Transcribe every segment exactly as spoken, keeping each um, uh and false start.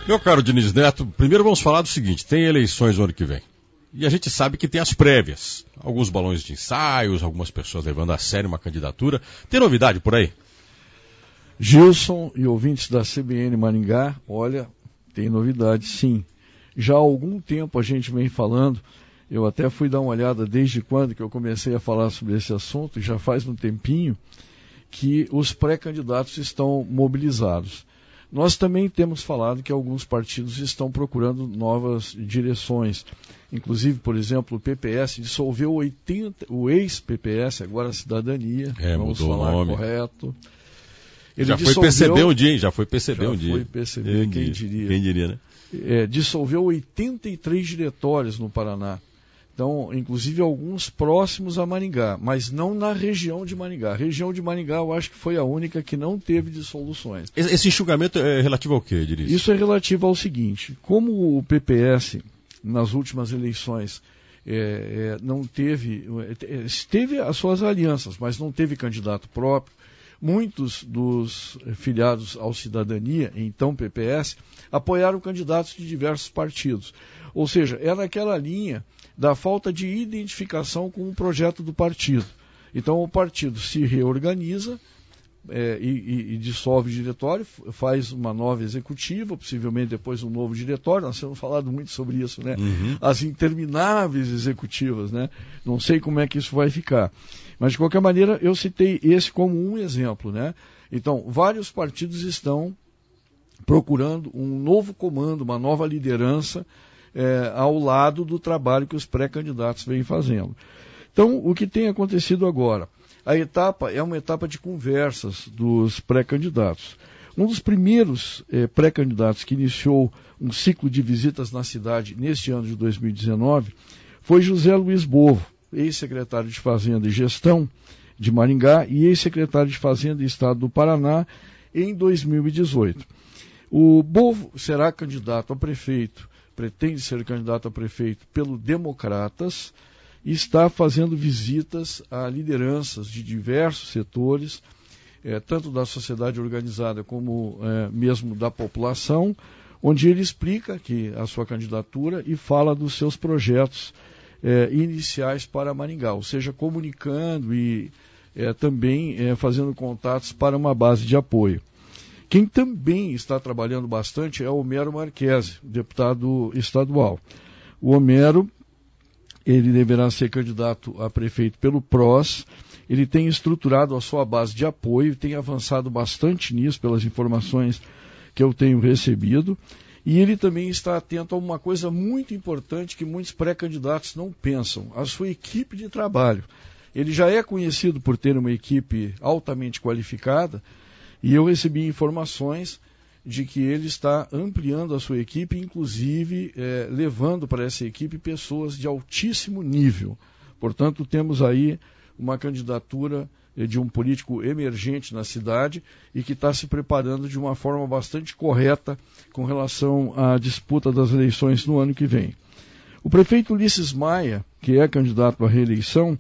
Meu caro Diniz Neto, primeiro vamos falar do seguinte, tem eleições no ano que vem. E a gente sabe que tem as prévias. Alguns balões de ensaios, algumas pessoas levando a sério uma candidatura. Tem novidade por aí? Gilson e ouvintes da C B N Maringá, olha, tem novidade sim. Já há algum tempo a gente vem falando, eu até fui dar uma olhada desde quando que eu comecei a falar sobre esse assunto, já faz um tempinho, que os pré-candidatos estão mobilizados. Nós também temos falado que alguns partidos estão procurando novas direções. Inclusive, por exemplo, o P P S dissolveu oitenta, o ex-P P S, agora a Cidadania, é, vamos mudou falar o nome. Correto. Ele já dissolveu, foi P C B um dia, hein? Já foi P C B já um dia. foi P C B, quem, quem diria. Quem diria, né? É, dissolveu oitenta e três diretórios no Paraná. Então, inclusive alguns próximos a Maringá, mas não na região de Maringá. A região de Maringá eu acho que foi a única que não teve dissoluções. Esse enxugamento é relativo ao quê, Diniz? Isso é relativo ao seguinte, como o P P S, nas últimas eleições, é, é, não teve, é, teve as suas alianças, mas não teve candidato próprio, muitos dos filiados ao Cidadania, então P P S, apoiaram candidatos de diversos partidos. Ou seja, é naquela linha da falta de identificação com o projeto do partido. Então o partido se reorganiza é, e, e, e dissolve o diretório, faz uma nova executiva, possivelmente depois um novo diretório. Nós temos falado muito sobre isso, né? Uhum. As intermináveis executivas, né? Não sei como é que isso vai ficar. Mas de qualquer maneira eu citei esse como um exemplo, né? Então vários partidos estão procurando um novo comando, uma nova liderança É, ao lado do trabalho que os pré-candidatos vêm fazendo. Então, o que tem acontecido agora? A etapa é uma etapa de conversas dos pré-candidatos. Um dos primeiros eh, pré-candidatos que iniciou um ciclo de visitas na cidade neste ano de dois mil e dezenove foi José Luiz Bovo, ex-secretário de Fazenda e Gestão de Maringá e ex-secretário de Fazenda e Estado do Paraná em dois mil e dezoito. O Bovo será candidato a prefeito, pretende ser candidato a prefeito pelo Democratas e está fazendo visitas a lideranças de diversos setores, eh, tanto da sociedade organizada como eh, mesmo da população, onde ele explica que a sua candidatura e fala dos seus projetos eh, iniciais para Maringá, ou seja, comunicando e eh, também eh, fazendo contatos para uma base de apoio. Quem também está trabalhando bastante é o Homero Marquesi, deputado estadual. O Homero, ele deverá ser candidato a prefeito pelo P R O S, ele tem estruturado a sua base de apoio, tem avançado bastante nisso pelas informações que eu tenho recebido, e ele também está atento a uma coisa muito importante que muitos pré-candidatos não pensam, a sua equipe de trabalho. Ele já é conhecido por ter uma equipe altamente qualificada, e eu recebi informações de que ele está ampliando a sua equipe, inclusive eh, levando para essa equipe pessoas de altíssimo nível. Portanto, temos aí uma candidatura eh, de um político emergente na cidade e que está se preparando de uma forma bastante correta com relação à disputa das eleições no ano que vem. O prefeito Ulisses Maia, que é candidato à reeleição,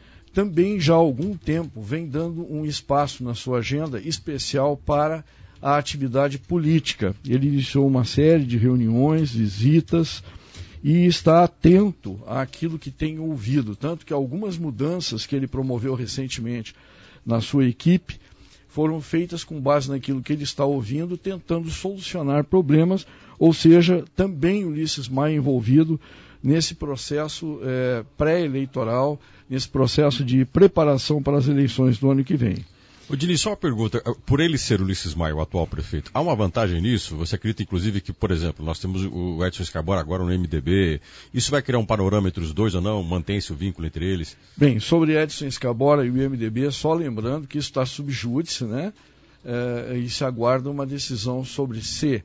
também já há algum tempo vem dando um espaço na sua agenda especial para a atividade política. Ele iniciou uma série de reuniões, visitas e está atento àquilo que tem ouvido, tanto que algumas mudanças que ele promoveu recentemente na sua equipe foram feitas com base naquilo que ele está ouvindo, tentando solucionar problemas, ou seja, também Ulisses Maia envolvido nesse processo é, pré-eleitoral, nesse processo de preparação para as eleições do ano que vem. Ô, Diniz, só uma pergunta. Por ele ser Ulisses Maia, o atual prefeito, há uma vantagem nisso? Você acredita, inclusive, que, por exemplo, nós temos o Edson Escabora agora no M D B. Isso vai criar um panorama entre os dois ou não? Mantém-se o vínculo entre eles? Bem, sobre Edson Escabora e o M D B, só lembrando que isso está sub júdice, né? É, e se aguarda uma decisão sobre se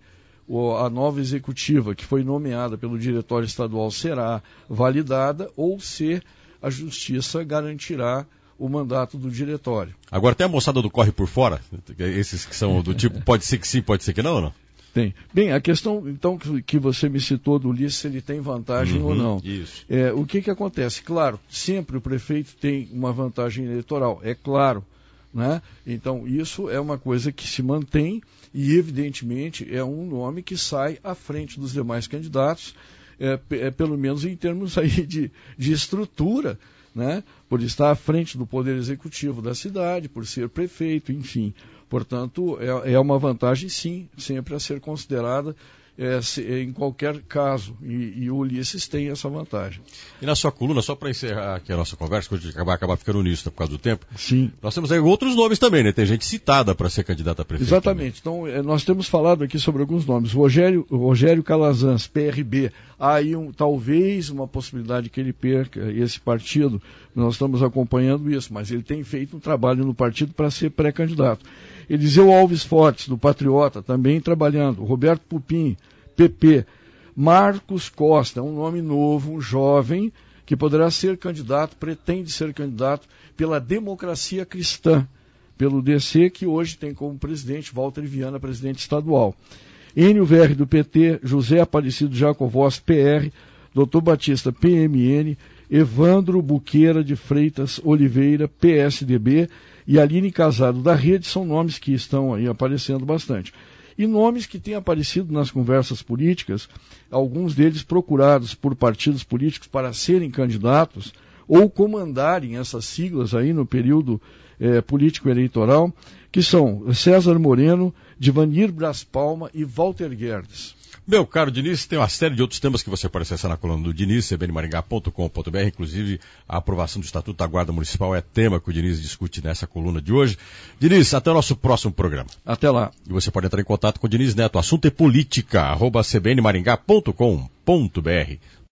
a nova executiva que foi nomeada pelo diretório estadual será validada ou se a justiça garantirá o mandato do diretório. Agora tem a moçada do corre por fora? Esses que são do tipo, pode ser que sim, pode ser que não, ou não? Tem. Bem, a questão, então, que você me citou do Ulisses, se ele tem vantagem uhum, ou não. Isso. É, o que que acontece? Claro, sempre o prefeito tem uma vantagem eleitoral, é claro, né? Então, isso é uma coisa que se mantém e, evidentemente, é um nome que sai à frente dos demais candidatos, é, é, pelo menos em termos aí de, de estrutura, né? Por estar à frente do Poder Executivo da cidade, por ser prefeito, enfim. Portanto, é, é uma vantagem, sim, sempre a ser considerada É, se, em qualquer caso, e, e o Ulisses tem essa vantagem. E na sua coluna, só para encerrar aqui a nossa conversa, que a gente vai acabar ficando nisso, né, por causa do tempo, sim, nós temos aí outros nomes também, né? Tem gente citada para ser candidata a prefeito. Exatamente. Também. Então, nós temos falado aqui sobre alguns nomes. Rogério, Rogério Calazans, P R B. Há aí um, talvez uma possibilidade que ele perca esse partido. Nós estamos acompanhando isso, mas ele tem feito um trabalho no partido para ser pré-candidato. Eliseu Alves Fortes, do Patriota, também trabalhando. Roberto Pupim, P P. Marcos Costa, um nome novo, um jovem, que poderá ser candidato, pretende ser candidato pela Democracia Cristã, pelo D C, que hoje tem como presidente Walter Viana, presidente estadual. Enio V R do P T, José Aparecido Jacovós, P R, doutor Batista, P M N, Evandro Buqueira de Freitas Oliveira, P S D B, e Aline Casado da Rede, são nomes que estão aí aparecendo bastante. E nomes que têm aparecido nas conversas políticas, alguns deles procurados por partidos políticos para serem candidatos ou comandarem essas siglas aí no período eh, político-eleitoral, que são César Moreno, Divanir Braz Palma e Walter Guedes. Meu caro Diniz, tem uma série de outros temas que você pode acessar na coluna do Diniz, c b n maringá ponto com ponto b r, inclusive a aprovação do Estatuto da Guarda Municipal é tema que o Diniz discute nessa coluna de hoje. Diniz, até o nosso próximo programa. Até lá. E você pode entrar em contato com o Diniz Neto, assunto é política, arroba c b n maringá ponto com ponto b r.